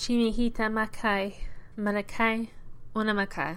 Chimihita makai, manakai, unamakai.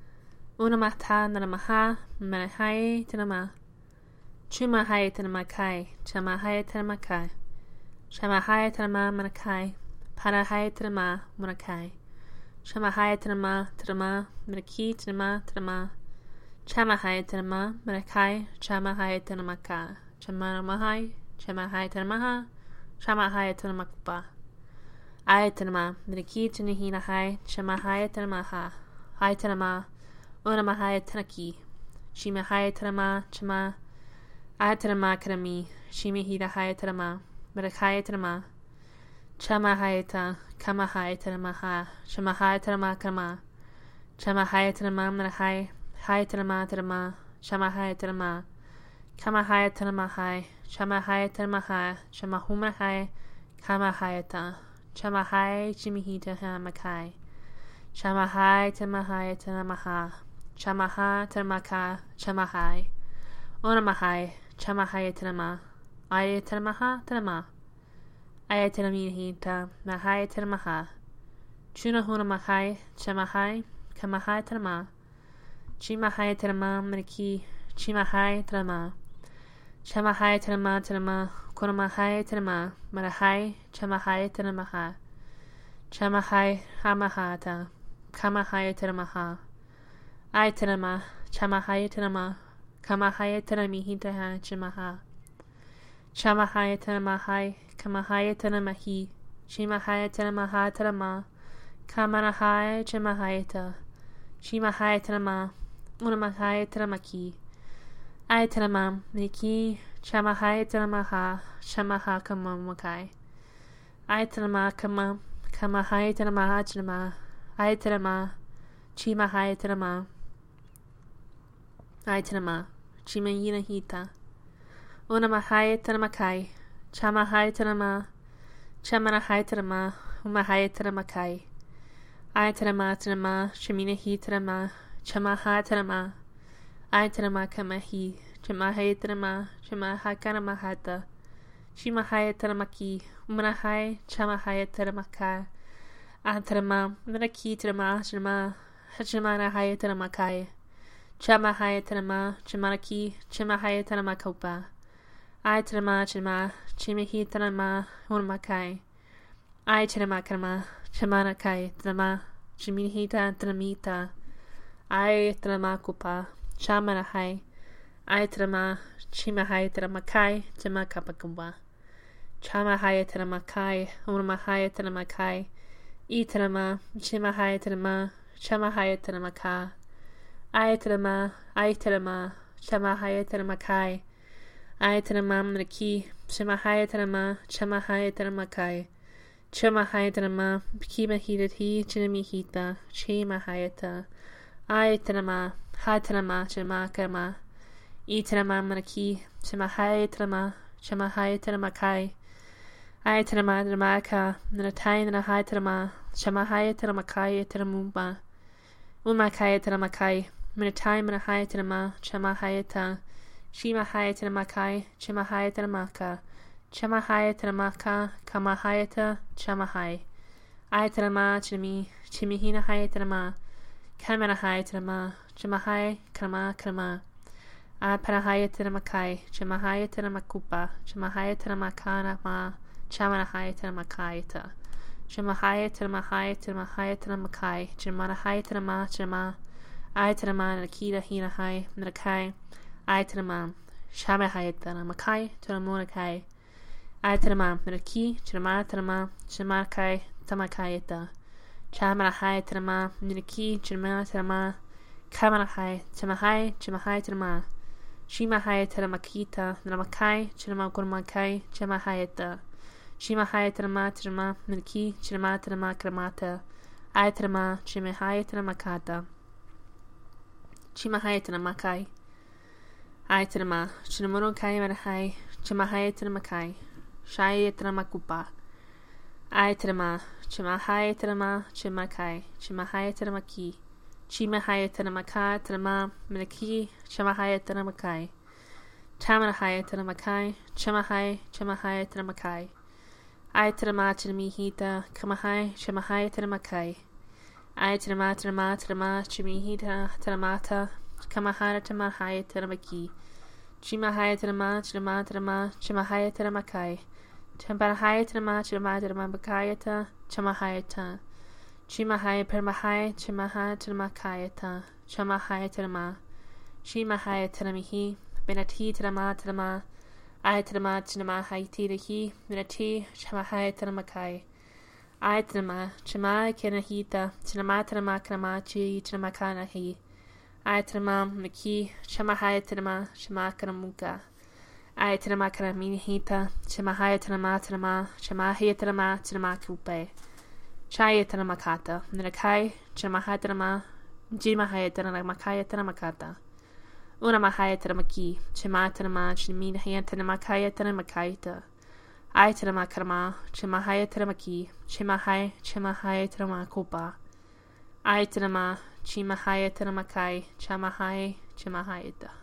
Unamata nanamaha, manahai tanama. Chumahai tanamakai, chamahai tanamakai. Shamahai tanama manakai, parahai tanama munakai. Shamahai tanama tanama, manaki tanama tanama. Chamahai tanama manakai, chamahai tanamaka. Chamanamahai, chamahai tanamaha, chamahai tanamakupa. Ayatanama, Niki Tanahina Hai, Shamahaya Tanamaha, Haitanama, Unamahaya Tanaki, Shimahaya Tanama, Chama, Ayatanama Kanami, Shimihida Hayatanama, Merakaya Tanama, Chamahayata, Kamahaya Tanamaha, Shamahaya Tanama Kama, Chamahaya Tanama Merahai, Hayatanama Tanama, Shamahaya Tanama, Kamahaya Tanamahai, Shamahaya Tanamaha, Shamahumahai, Kamahayata. Chamahai Chimihita Hamakai. Chamahai Tamahai Tanamaha. Chamaha Tamaka Chamahai. Onamahai Chamahai Tanama. Ayatanamaha Tanama. Ayatanamihita Mahai Tanamaha. Chunahunamahai Chamahai Kamahai Tanama. Chimahai Tanama Maniki Chimahai Tanama. Chamahai Tanama Tanama. Konamahai Tanama, Marahai, Chamahai Tanamaha, Chamahai Hamahata, Kamahai Tanamaha, Aitanama, Chamahai Tanama, Kamahai Tanamihita Chamaha, Chamahai Tanamahai, Kamahai Tanamahi, Chimahai Tanamaha Tanama, Kamarahai Chamahaita, Chimahai Tanama, Unamahai Tanamaki, Aitanama, Niki, Chamahai Tanamaha, Shamaha Kamamakai. Aitanama Kama, Kamahai Tanamaha Chanama, Aitanama, Chimahai Tanama, Aitanama, Chimayina Hita, Unamahai Tanamakai, Chamahai Tanama, Chamanahai Tanama, Umahai Tanamakai, Aitanama Tanama, Shamina Hitanama, Chamahai Tanama, Aitanama Kamahi, Chamahai Tanama, Chamaha Kanamahata, Shimahaya Taramaki, Umanahai, Chamahaya Taramaka, Antarama, Manaki Tarama, Shama, Hachamanahaya Taramakai, Chamahaya Tarama, Chamanaki, Chamahaya Taramakopa, Aitarama Chama, Chimahi Tarama, Unamakai, Aitaramakama, Chamanakai, Tarama, Chimihita Taramita, Aitaramakupa, Chamanahai, Aitrama, Chimahai Tramakai, Chamakapakumba, Chamahai Tramakai, Unamahai Tramakai, Itrama, Chimahai Trama, Chamahai Tramaka, Aitrama, Chamahai Tramakai, Aitrama Mraki, Chimahai Trama, Chamahai Tramakai, Chamahai Trama, Kimahidati, Chinamihita, Chimahayata, Aitrama, Hatrama, Chamakama, Itrama Manaki, Chamahai Trama, Chamahai Tramakai, Aitrama Dramaka, Natai Nahai Trama, Chamahai Tramakai Tramumba, Umakai Tramakai, Minatai Manahai Trama, Chamahayata, Shimahai Tramakai, Chamahai Tramaka, Chamahai Tramaka, Kamahayata, Chamahai, Aitrama Chimi, Chimihina Hai Trama, Kamanahai Trama, Chamahai, Krama, Parahaya Tanamakai, Chamahaya Tanamakupa, Chamahaya Tanamakana Ma, Chamanahaya Tanamakaita, Chamahaya Tanamakai, Chamanahaya Tanama, Chama, Aitanama, Nakita Hinahai, Nakai, Aitanama, Shamahaya Tanamakai, Tanamunakai, Aitanama, Naki, Chamatanama, Chamakai, Tamakaita, Chamanahaya Tanama, Niki, Chamatanama, Kamanahai, Chamahai Tanama, Shimahaya Taramakita, Namakai, Chinamakurmakai, Chamahayata, Shimahaya Tarama, Niki, Chinamatama Kramata, Aitrama, Chimahaya Taramakata, Chimahaya Taramakai, Aitrama, Chinamurukai Manahai, Chimahaya Taramakai, Shaya Taramakupa, Aitrama, Chimahaya Tarama, Chimakai, Chimahaya Taramaki, Chimahaya Tanamaka, Tanama, Minaki, Chamahaya Tanamakai, Chamanahaya Tanamakai, Chamahaya Tanamakai, Ai te rama te mi hita, kamahai, chamahai te ramakai. Ai te rama te rama, te mi hita, te ramata, kamahara te mahai te ramaki. Chimahai te rama, chamahai te ramakai. Champarahai te rama bakayata, chamahayata. Chimahai permahai, chamahai te ramakayata, chamahai te rama. Chimahai te ramihi, benati te rama. Ai te rama hai te rehi, benati, chamahai te ramakai. Ai te rama, chamai kenahita, chanama te rama kanamachi, chanamakanahi. Ai te rama maki, chamahai te rama, chamakanamuka. Ai te rama kanaminahita, chamahai te rama, chamahai te rama, chanamakupe. Chai te rama kata, ninakai, chamahai te rama, jimahai te rama makaya te rama kata. Una mahaya te ramaki, chema te rama, chiminahaya te ramakaya te ramakaita. Ai te rama karama, chemahaya te ramaki, chemahai te ramakopa. Ai te rama, chimahaya te ramakai, chamahai, chemahayata.